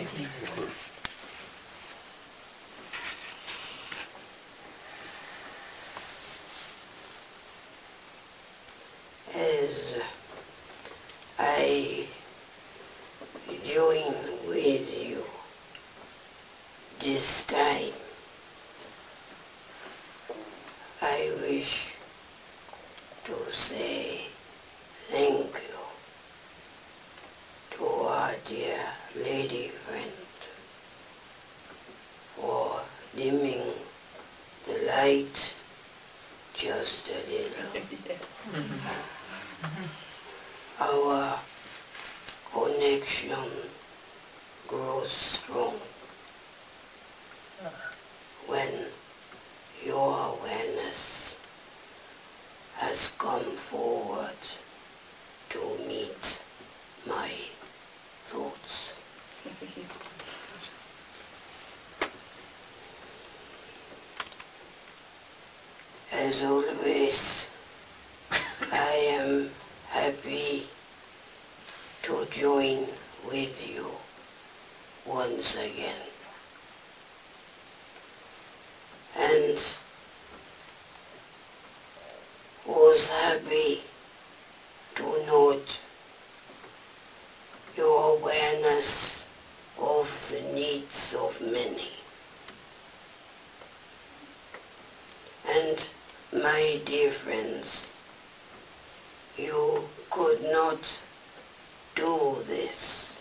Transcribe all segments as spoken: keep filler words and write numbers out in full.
As I join with you this time, I wish to say thank you to our dear lady friend for dimming the light just a little. Our connection grows strong when your awareness has come forward to meet my thoughts. As always, I am happy to join with you once again. And was happy to note your awareness of the needs of many. And my dear friends, you could not do this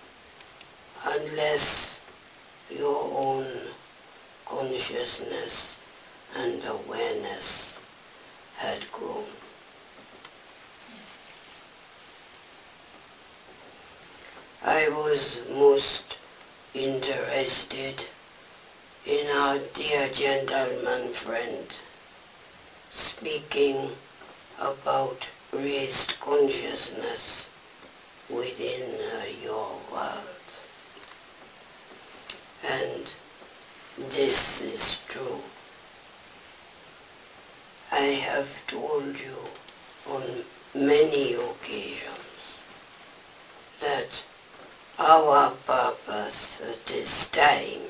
unless your own consciousness and awareness had grown. I was most interested in our dear gentleman friend speaking about raised consciousness within uh, your world. And this is true. I have told you on many occasions that our purpose at this time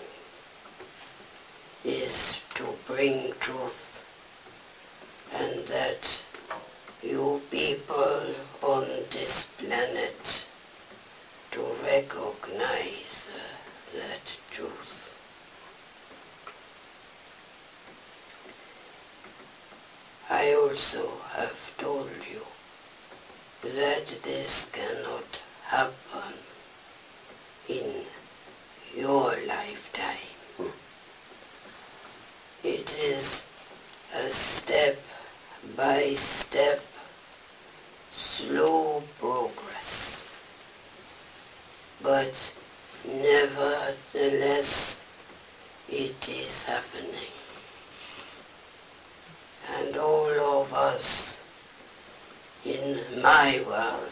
is to bring truth, and that you people on this planet to recognize uh, that truth. I also have told you that this cannot happen in your lifetime. It is a step-by-step, slow progress. But nevertheless, it is happening. And all of us in my world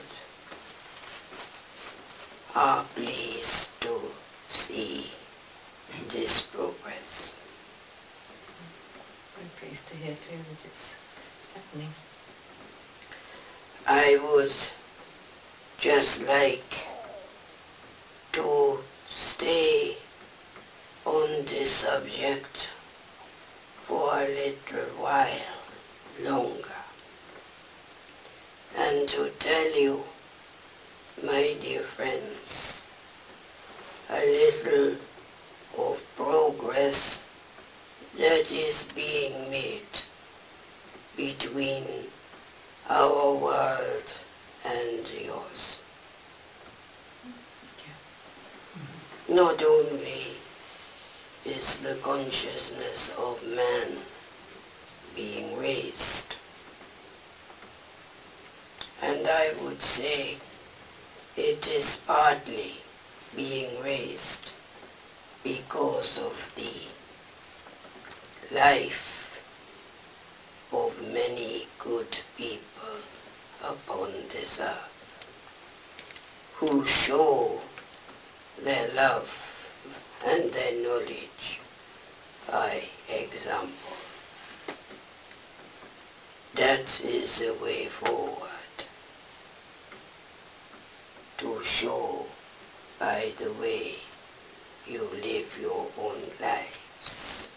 are pleased to see this progress. I'm pleased to hear too that it's happening. I would just like to stay on this subject for a little while longer and to tell you, my dear friends, a little of progress that is being made between our world and yours. Not only is the consciousness of man being raised, and I would say it is partly being raised because of the life of many good people upon this earth who show their love and their knowledge by example. That is the way forward, to show by the way you live your own lives.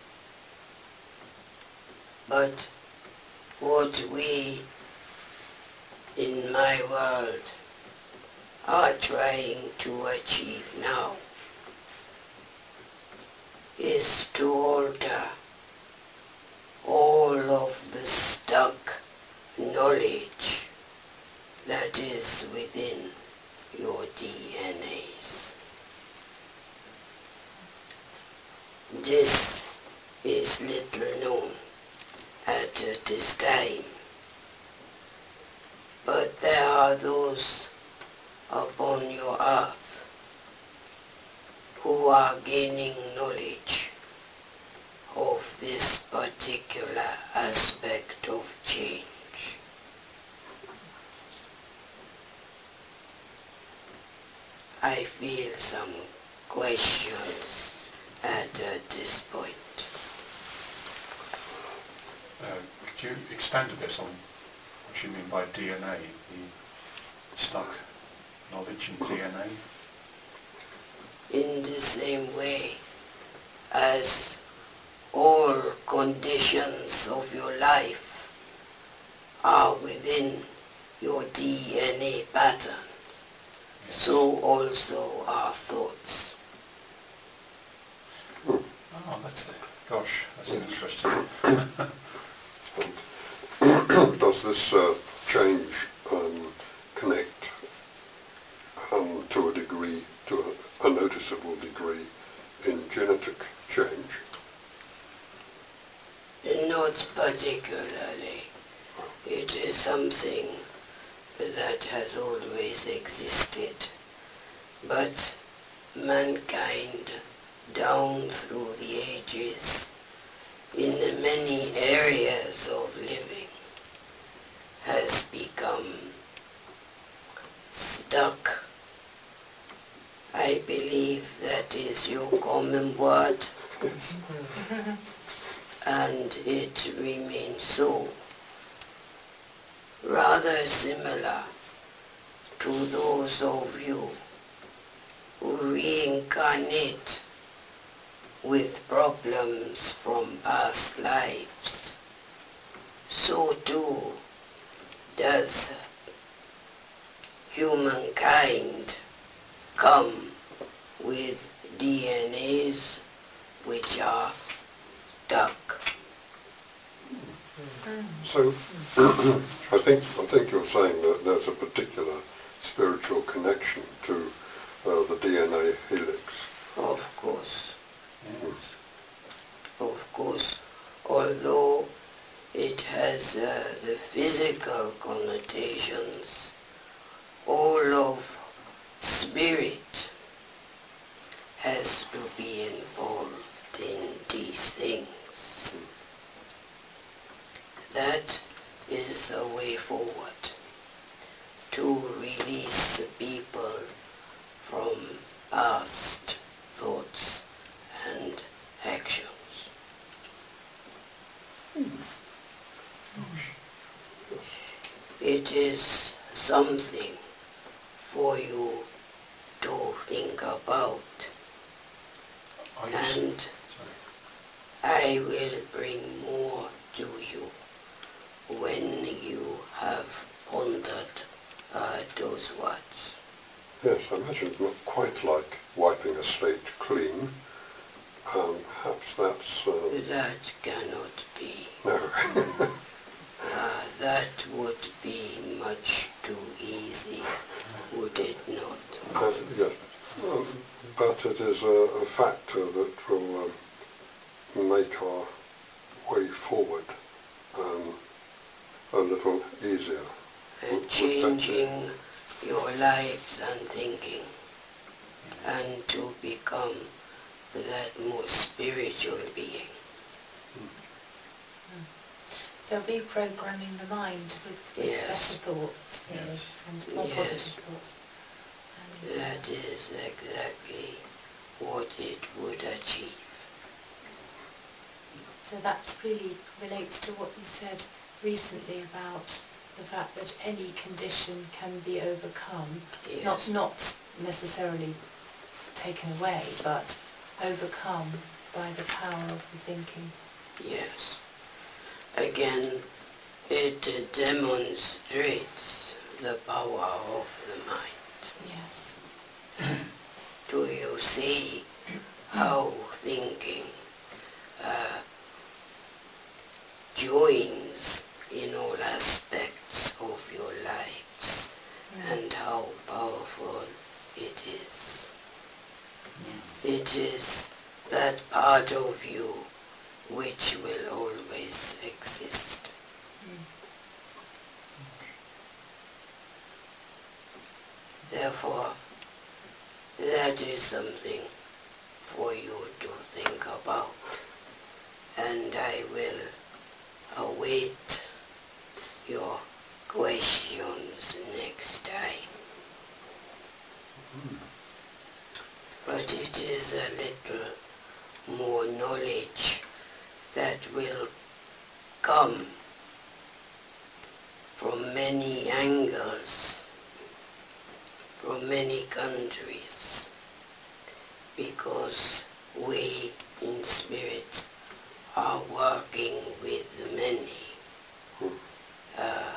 But what we in my world are trying to achieve now is to alter all of the stuck knowledge that is within your D N As. This is little known at this time, but there are those upon your earth who are gaining knowledge of this particular aspect of change. I feel some questions at uh, this point. Uh, could you expand a bit on what you mean by D N A, the stuck knowledge in D N A? In the same way as all conditions of your life are within your D N A pattern, yes, so also are thoughts. Oh, that's it. Gosh, that's interesting. Does this uh, change um, connect um, to a degree, to a, a noticeable degree, in genetic change? Not particularly. It is something that has always existed. But mankind, down through the ages, in the many areas of living, has become stuck. I believe that is your common word, and it remains so. Rather similar to those of you who reincarnate with problems from past lives. So too does humankind come with D N As which are stuck. So, I think I think you're saying that there's a particular spiritual connection to uh, the D N A helix. Of course. Yes. Of course. Although it has uh, the physical connotations, all of spirit has to be involved in these things. That is a way forward to release the people from past thoughts and actions. It is something for you to think about, Are you and s- I will bring more to you when you have pondered uh, those words. Yes, I imagine it's not quite like wiping a slate clean. Um, perhaps that's... Uh, That cannot be. no. Uh, that would be much too easy, would it not? Uh, yes, um, but it is a, a factor that will um, make our way forward um, a little easier. And Would- would that be- changing your lives and thinking, and to become that more spiritual being. So reprogramming the mind with, with Yes. better thoughts, really, Yes. and more Yes. positive thoughts. And, uh, That is exactly what it would achieve. So that's really relates to what you said recently about the fact that any condition can be overcome, Yes. not not necessarily taken away, but overcome by the power of the thinking. Yes. Again, it uh, demonstrates the power of the mind. Yes. Do you see how thinking uh, joins in all aspects of your lives, Mm. and how powerful it is? Yes. It is that part of you which will always exist. Mm. Therefore, that is something for you to think about, and I will await your questions next time. But it is a little more knowledge that will come from many angles, from many countries, because we in spirit are working with many uh,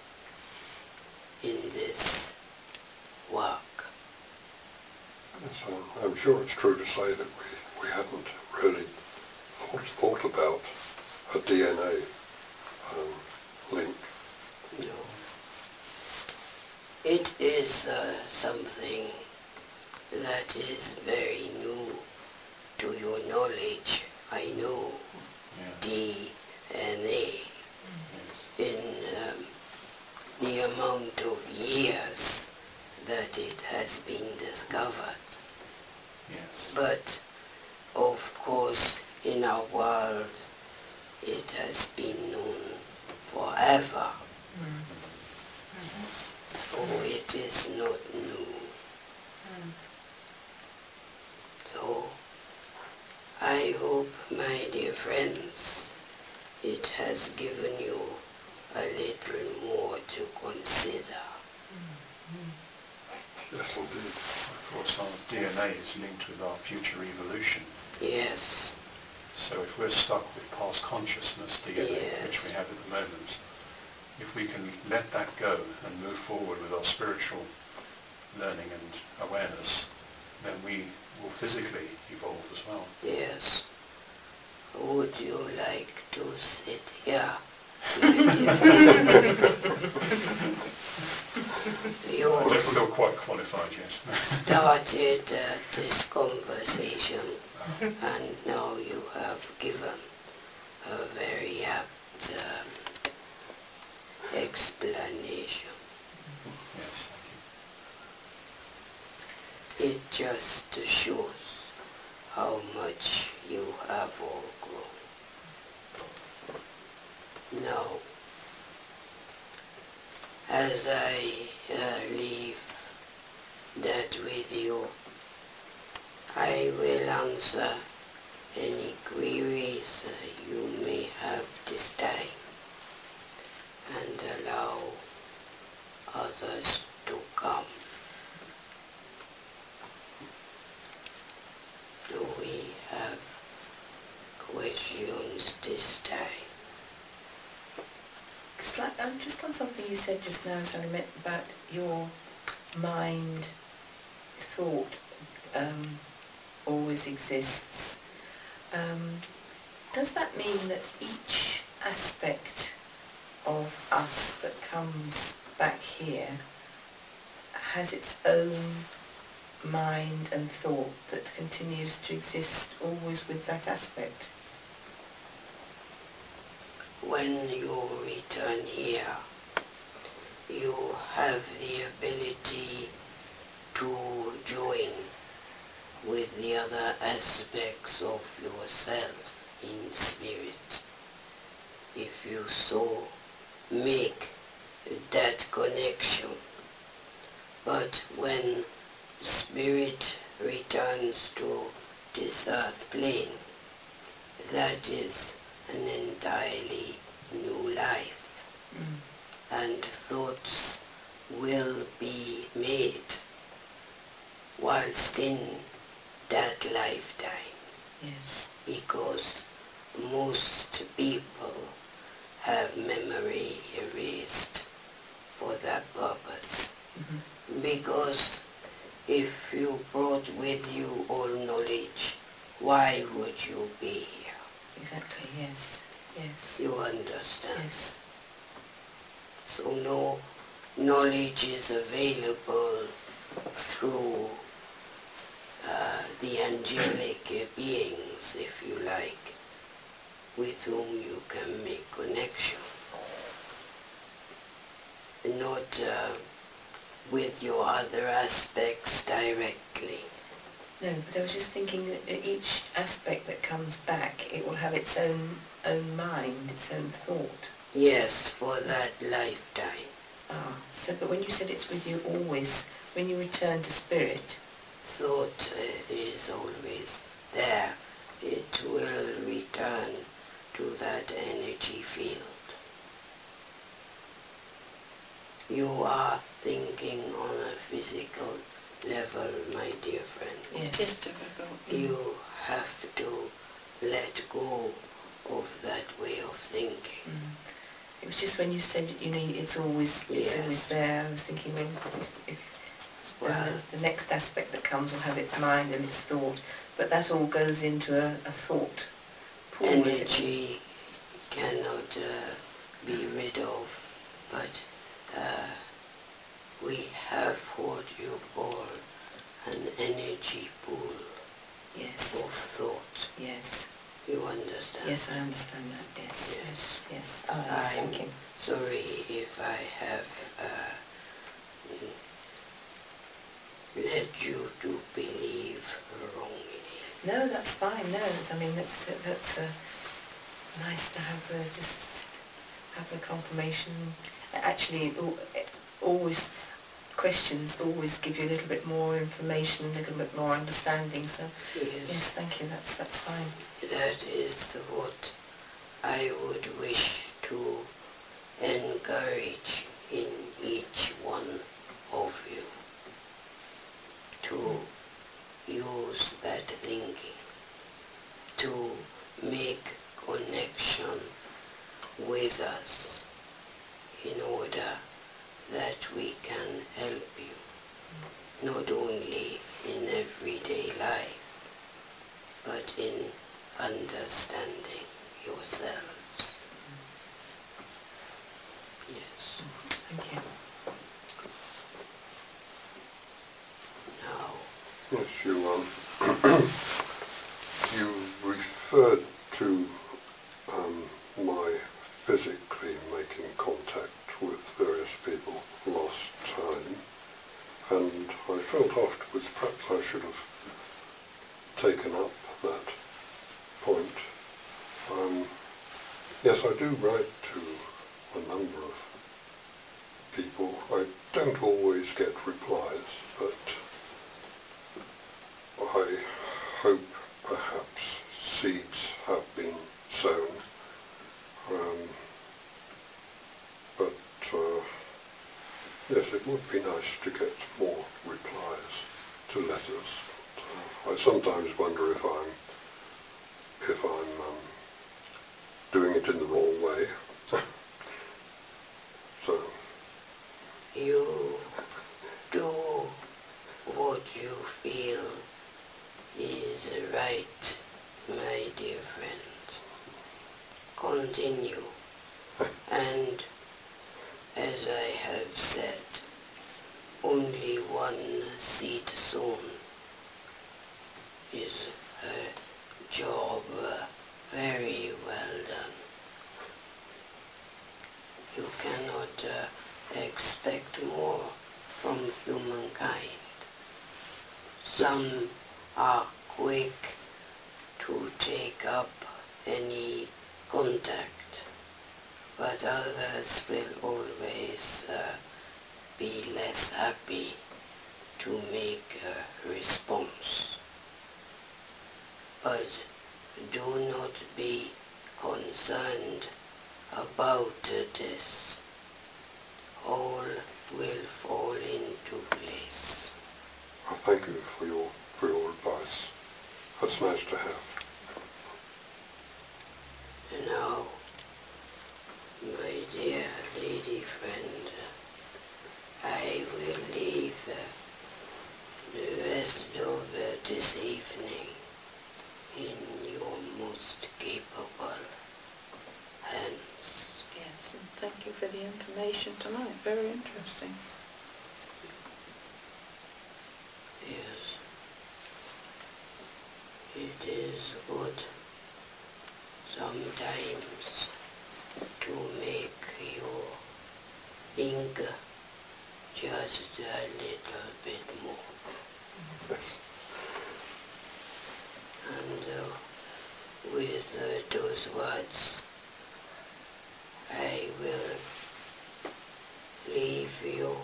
in this work. So I'm sure it's true to say that we, we hadn't really thought, thought about a D N A um, link. No. It is uh, something that is very new to your knowledge. I know Yes. D N A Yes. in um, the amount of years that it has been discovered. Yes. But of course in our world it has been known forever. Mm. So it is not new. Mm. So I hope, my dear friends, it has given you a little more to consider. Yes, indeed. Of course, our D N A is linked with our future evolution. Yes, So if we're stuck with past consciousness D N A, Yes. which we have at the moment, if we can let that go and move forward with our spiritual learning and awareness, then we will physically evolve as well. yes. Would you like to sit here, my dear friend? I You don't feel quite qualified yet. started uh, this conversation, and now you have given a very apt um, explanation. Yes, thank you. It just shows how much you have all grown. Now, as I uh, leave that with you, I will answer any queries uh, you may have this time and allow others to come. Do we have questions this time? Slight, um, just on something you said just now, Sally, about your mind thought um, always exists. Um, does that mean that each aspect of us that comes back here has its own mind and thought that continues to exist always with that aspect? When you return here, you have the ability to join with the other aspects of yourself in spirit. If you so make that connection. But when spirit returns to this earth plane, that is an entirely new life, Mm. and thoughts will be made whilst in that lifetime. Yes. Because most people have memory erased for that purpose. Mm-hmm. Because if you brought with you all knowledge, why would you be here? Exactly, yes. Yes. You understand? Yes. So no knowledge is available through uh, the angelic beings, if you like, with whom you can make connection. Not uh, with your other aspects directly. No, but I was just thinking that each aspect that comes back, it will have its own own mind, its own thought. Yes, for that lifetime. Ah, so but when you said it's with you always, when you return to spirit, Thought uh, is always there. It will return to that energy field. You are thinking on a physical level, my dear friend. yes, It is difficult. You have to let go of that way of thinking. Mm. It was just when you said, you know, it's always it's Yes. always there. I was thinking, well, if Well, then the, the next aspect that comes will have its mind and its thought, but that all goes into a, a thought pool. is it? energy cannot uh, be rid of, but uh, we have what you call an energy pool Yes, of thought. yes, You understand? yes. I understand that. Yes, Yes. yes, yes. Oh, I was I'm thinking. sorry if I have uh, led you to believe wrongly. No, that's fine. No, it's, I mean that's uh, that's uh, nice to have the just have the confirmation. Actually, it al- it always questions always give you a little bit more information, a little bit more understanding. So Yes, yes, thank you. That's that's fine. that is what I would wish to encourage in each one of you, to use that thinking, to make connection with us in order that we can help you, not only in everyday life, but in understanding yourselves. Yes. Thank you. Now, Yes, you, um, you referred to um, my physically making contact with various people last time, and I felt afterwards perhaps I should have taken up that point. Um, yes, I do write to a number of people. I don't always get replies, but I hope perhaps seeds have been sown. Um, but uh, yes, it would be nice to get more replies to letters. Uh, I sometimes wonder if I'm if I'm um, doing it in the wrong way. So you do what you feel is right, my dear friend. Continue. And as I have said, only one seed sown is a job uh, very well done. You cannot uh, expect more from humankind. Some are quick to take up any contact, but others will always uh, be less happy to make a response. But do not be concerned about this. All will fall into place. I thank you for your for your advice. That's nice to have. Now, my dear lady friend, I will leave uh, the rest of uh, this evening in your most capable hands. Yes, and thank you for the information tonight. Very interesting. Yes, it is good sometimes to make your think just a little bit more. Yes. And uh, with uh, those words, I will leave you.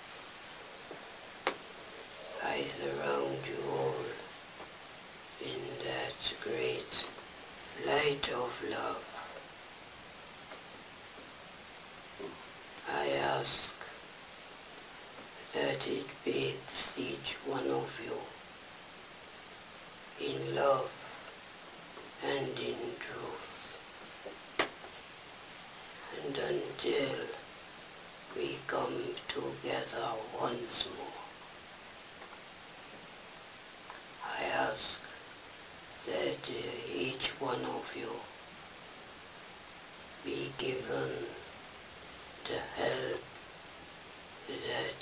I surround you all in that great light of love. I ask that it bathes each one of you in love and in truth. And until we come together once more, I ask that uh, each one of you be given the help that